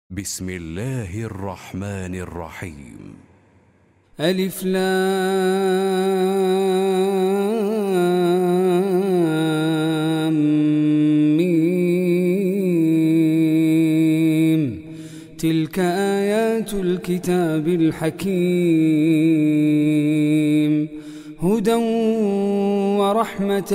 بسم الله الرحمن الرحيم. ألف لام ميم. تلك آيات الكتاب الحكيم، هدى ورحمة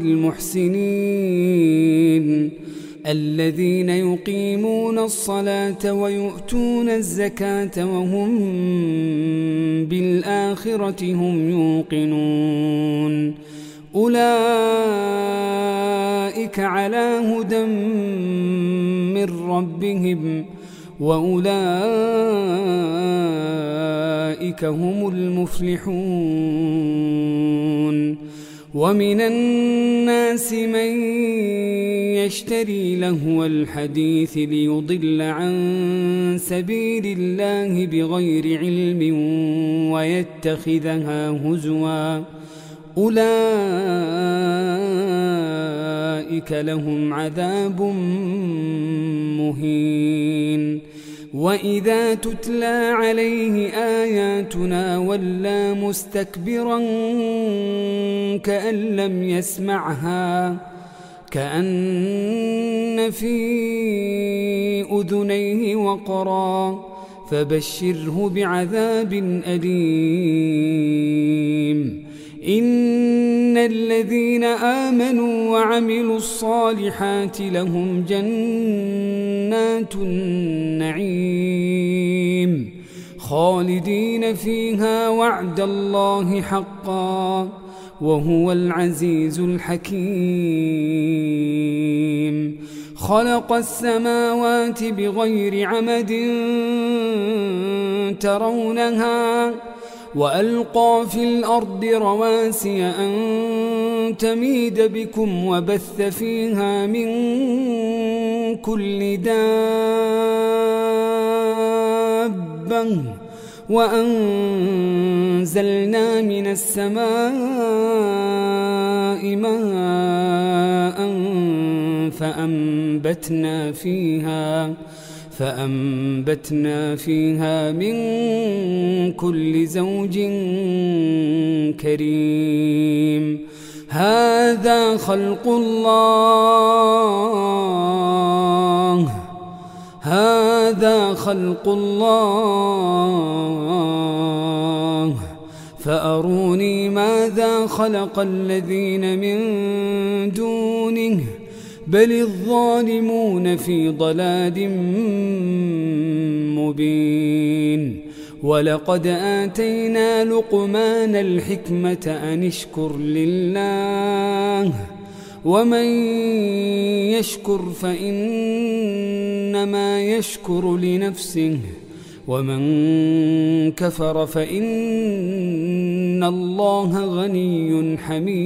للمحسنين الذين يقيمون الصلاة ويؤتون الزكاة وهم بالآخرة هم يوقنون. أولئك على هدى من ربهم وأولئك هم المفلحون. ومن الناس من يشتري لهو الحديث ليضل عن سبيل الله بغير علم ويتخذها هزوا، أولئك لهم عذاب مهين. وإذا تتلى عليه آياتنا ولى مستكبرا كأن لم يسمعها، كأن في أذنيه وقرا، فبشره بعذاب أليم. إن الذين آمنوا وعملوا الصالحات لهم جنات النعيم خالدين فيها وعد الله حقا وهو العزيز الحكيم. خلق السماوات بغير عمد ترونها وألقى في الأرض رواسي أن تميد بكم وبث فيها من كل دابة وأنزلنا من السماء ماء فأنبتنا فيها من كل زوج كريم. هذا خلق الله فأروني ماذا خلق الذين من دونه بل الظالمون في ضلال مبين. ولقد آتينا لقمان الحكمة أن اشكر لله ومن يشكر فإنما يشكر لنفسه ومن كفر فإن الله غني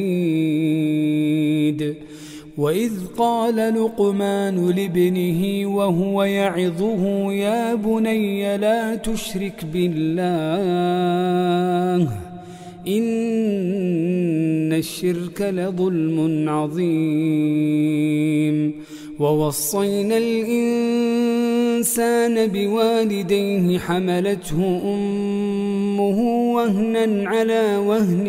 حميد. وإذ قال لقمان لابنه وهو يعظه يا بني لا تشرك بالله إن الشرك لظلم عظيم. ووصينا الإنسان بوالديه حملته أمه وهنا على وهن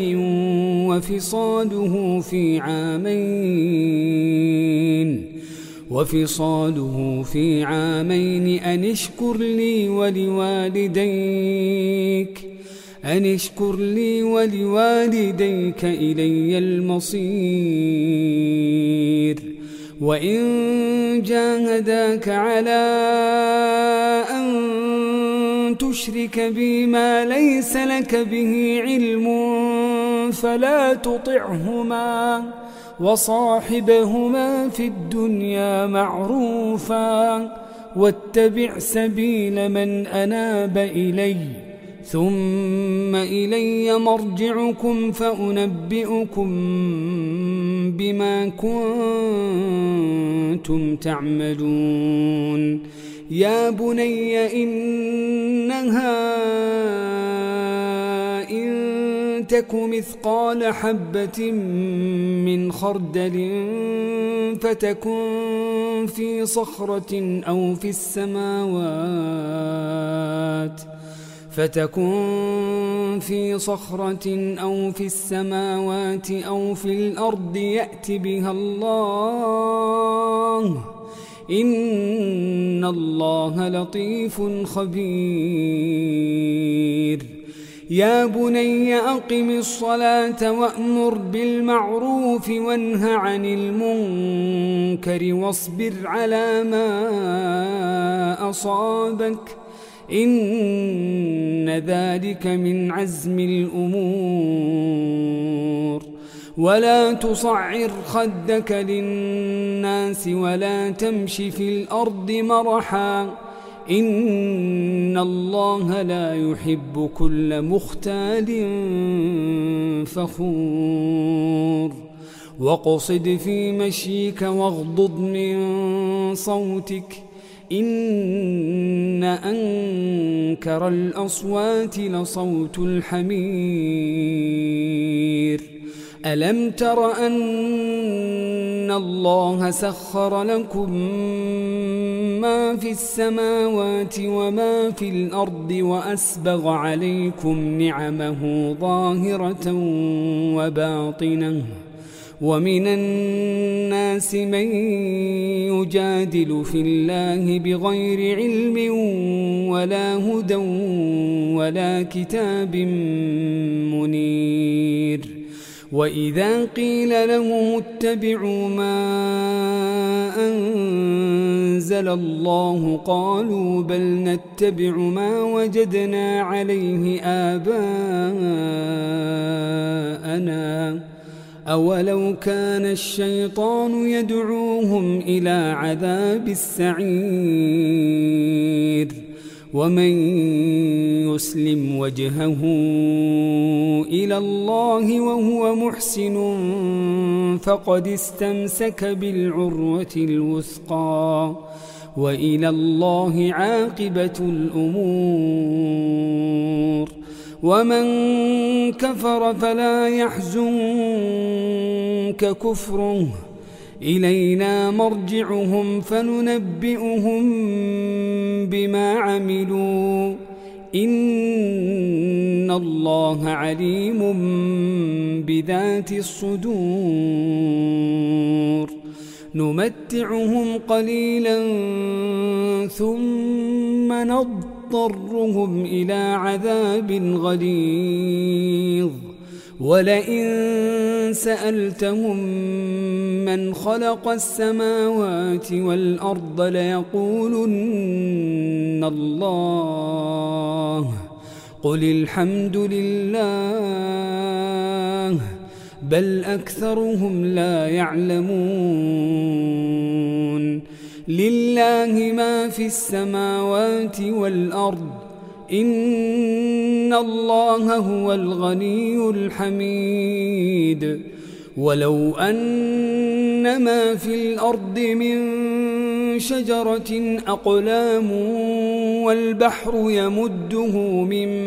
وفصاله في عامين أن اشكر لي ولوالديك إلي المصير. وإن جاهداك على أن تشرك بي ما ليس لك به علم فلا تطعهما وصاحبهما في الدنيا معروفا واتبع سبيل من أناب إلي ثم إلي مرجعكم فأنبئكم بما كنتم تعملون. يا بني إنها إن تك مثقال حبة من خردل فتكن في صخرة أو في السماوات أو في الأرض يأت بها الله إن الله لطيف خبير يا بني أقم الصلاة وأمر بالمعروف وانه عن المنكر واصبر على ما أصابك إن ذلك من عزم الأمور ولا تصعر خدك للناس ولا تمش في الأرض مرحا إن الله لا يحب كل مختال فخور واقصد في مشيك واغضض من صوتك إن أنكر الأصوات لصوت الحمير ألم تر أن الله سخر لكم ما في السماوات وما في الأرض وأسبغ عليكم نعمه ظاهرة وباطنة ومن الناس من يجادل في الله بغير علم ولا هدى ولا كتاب منير وإذا قيل لهم اتبعوا ما أنزل الله قالوا بل نتبع ما وجدنا عليه آباءنا أولو كان الشيطان يدعوهم إلى عذاب السعير ومن يسلم وجهه إلى الله وهو محسن فقد استمسك بالعروة الوثقى وإلى الله عاقبة الأمور ومن كفر فلا يحزنك كفره إلينا مرجعهم فننبئهم بما عملوا إن الله عليم بذات الصدور نمتعهم قليلا ثم نضطرهم إلى عذاب غليظ ولئن سألتهم من خلق السماوات والأرض ليقولن الله قل الحمد لله بل أكثرهم لا يعلمون لله ما في السماوات والأرض إن الله هو الغني الحميد ولو أن ما في الأرض من شجرة أقلام والبحر يمده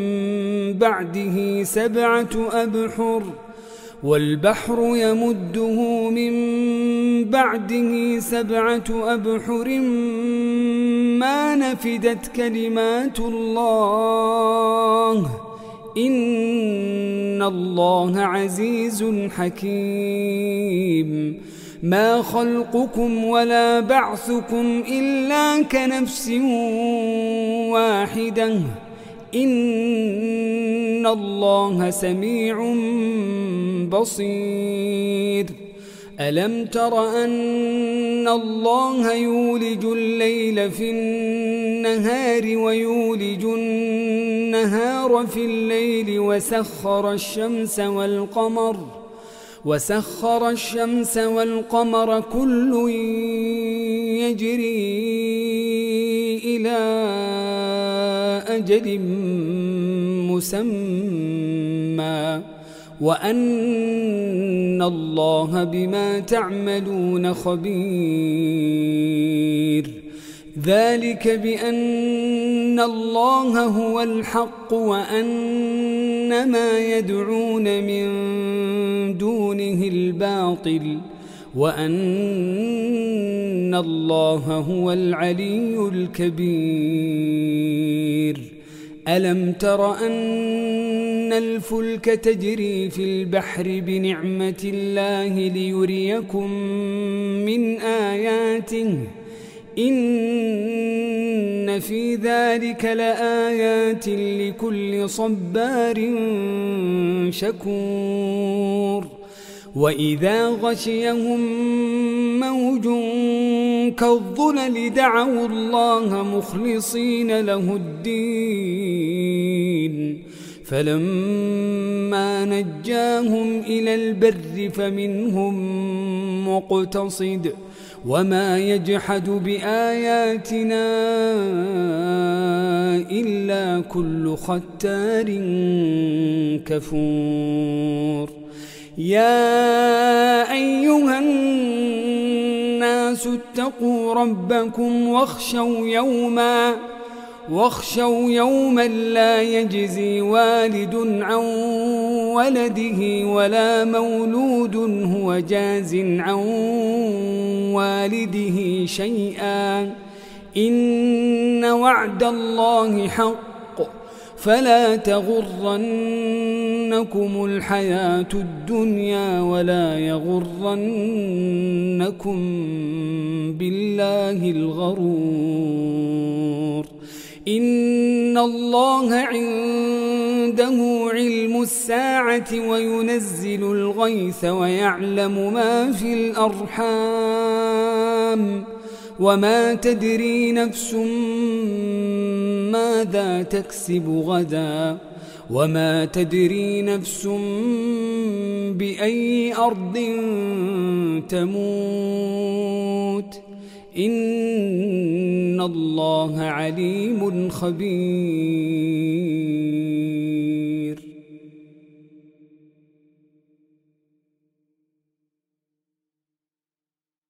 من بعده سبعة أبحر ما نفدت كلمات الله إن الله عزيز حكيم ما خلقكم ولا بعثكم إلا كنفس واحدة إن الله سميع بصير ألم تر أن الله يولج الليل في النهار ويولج النهار في الليل وسخر الشمس والقمر كل يجري إلى أجل مسمى وأن الله بما تعملون خبير ذلك بأن الله هو الحق وأن ما يدعون من دونه الباطل وأن الله هو العلي الكبير ألم تر أن الفلك تجري في البحر بنعمة الله ليريكم من آياته إن في ذلك لآيات لكل صبار شكور وإذا غشيهم موج كالظلل دعوا الله مخلصين له الدين فلما نجاهم إلى البر فمنهم مقتصد وما يجحد بآياتنا إلا كل ختار كفور يا أيها الناس اتقوا ربكم واخشوا يوما لا يجزي والد عن ولده ولا مولود هو جاز عن والده شيئا إن وعد الله حق فلا تغرنكم الحياة الدنيا ولا يغرنكم بالله الغرور إن الله عنده علم الساعة وينزل الغيث ويعلم ما في الأرحام وما تدري نفس ماذا تكسب غدا وما تدري نفس بأي أرض تموت إن الله عليم خبير